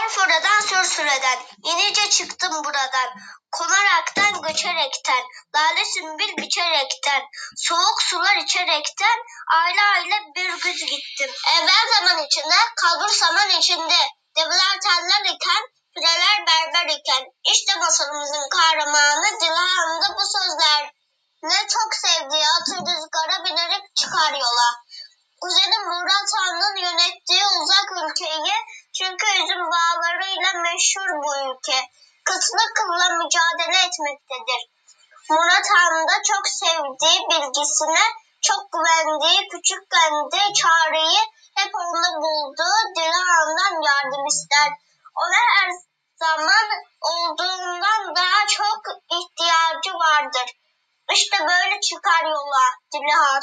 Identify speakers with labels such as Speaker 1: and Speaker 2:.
Speaker 1: Fırfıra'dan sürsüreden, yenice çıktım buradan. Konaraktan göçerekten, lale sümbül biçerekten, soğuk sular içerekten, aile aile bir güz gittim. Evvel zaman içinde, kalbur saman içinde, develer teller iken, pireler berber iken, işte masalımızın kahramanı Dilan'da bu sözler. Ne çok sevdiği atı rüzgara binerek çıkar yola. Kuzenim Murat Han'ın yönettiği uzak ülkeyi, çünkü üzüm bağlarıyla meşhur bu ülke. Kıtlı kılla mücadele etmektedir. Murat Han da çok sevdiği bilgisine, çok güvendiği küçükken de çareyi hep onda buldu. Dilan'dan yardım ister. Ona her zaman olduğundan daha çok ihtiyacı vardır. İşte böyle çıkar yola Dilan.